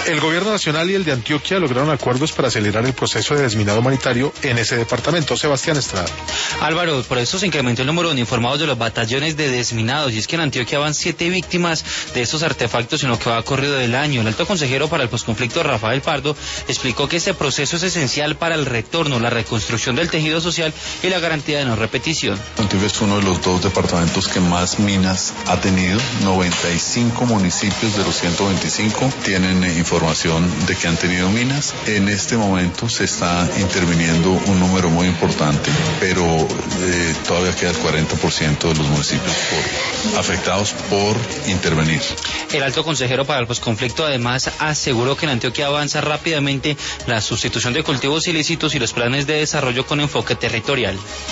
El gobierno nacional y el de Antioquia lograron acuerdos para acelerar el proceso de desminado humanitario en ese departamento. Sebastián Estrada. Álvaro, por eso se incrementó el número de uniformados de los batallones de desminados, y es que en Antioquia van 7 víctimas de estos artefactos en lo que va corrido del año. El alto consejero para el posconflicto, Rafael Pardo, explicó que este proceso es esencial para el retorno, la reconstrucción del tejido social y la garantía de no repetición. Antioquia es uno de los 2 departamentos que más minas ha tenido. 95 municipios de los 125 tienen información de que han tenido minas. En este momento se está interviniendo un número muy importante, pero todavía queda el 40% de los municipios afectados por intervenir. El alto consejero para el posconflicto además aseguró que en Antioquia avanza rápidamente la sustitución de cultivos ilícitos y los planes de desarrollo con enfoque territorial.